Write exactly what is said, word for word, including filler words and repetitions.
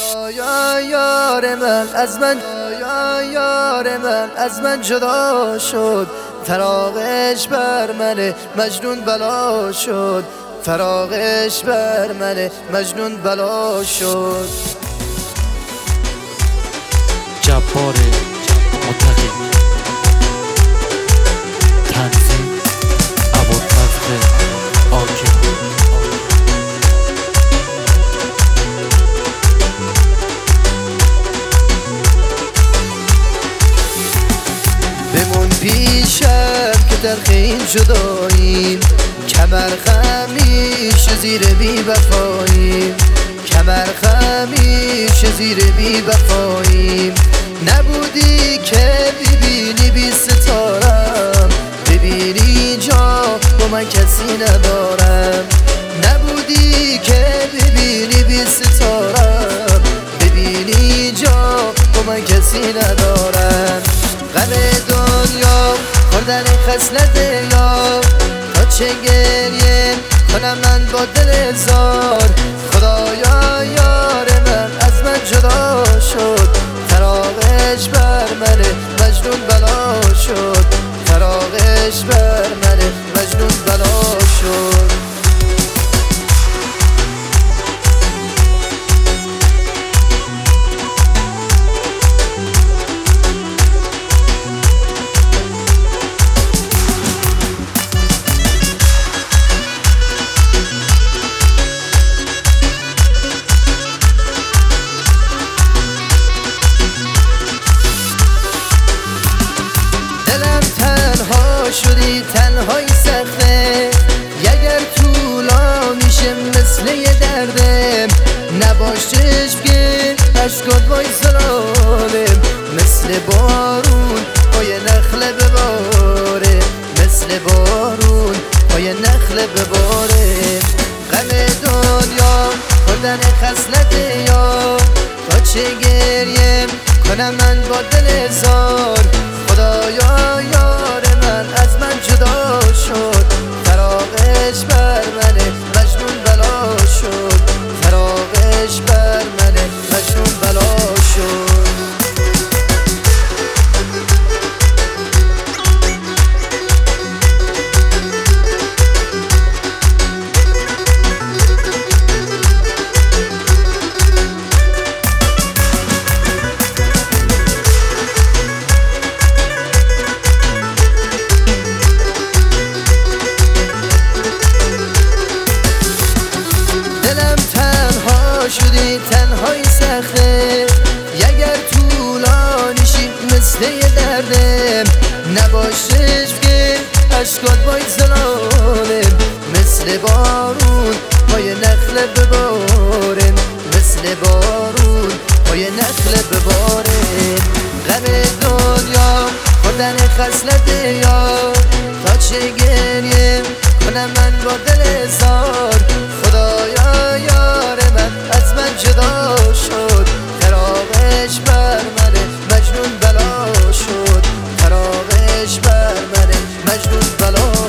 یا یار من از من یا یار من از من جدا شد، فراقش بر من مجنون بلا شد، فراقش بر من مجنون بلا شد. جبار متقی، تنظیم ابوالفضل حاکم. بمون پیشم که تلخین جداییم، کمر خمیش زیر بی وفاییم، کمر خمیش زیر بی وفاییم. نبودی که ببینی بی ستارم، ببینی جا با من کسی ندارم. نبودی که ببینی بی ستارم، ببینی جا با من کسی ندارم. غم دنیا خوردن خصلت یار، تا چه گریه کنم من با دل زار. خدایا یار من از من جدا شد، فراقش بر من مجنون بلا شد، فراقش بر من مجنون بلا شد. شدی تنهایی سخته، اگر طولانی شه مثل یه دردم. نباش چشمگیر اشکات وای سلالم، مثل بارون پای نخله بباره، مثل بارون پای نخله بباره. غم دنیا خوردن خصلت یار، تا چه گریه کنم من با دل زار. خدایا یار من از من جدا شد، فراقش بر من مجنون بلا شد، فراقش بر من مجنون بلا شد. شدی تنهایی سخته، اگر طولانی شی مثل یه دردم. نباش چشمگیر اشکات وای زلالم، مثل بارون پای نخله ببارم، مثل بارون پای نخله ببارم. غم دنیا خوردن خصلت یار، تا چه گریه کنم من با دل زار. خدایا یار من از من جدا شد، فراقش بر من مجنون بلا شد، فراقش بر من مجنون بلا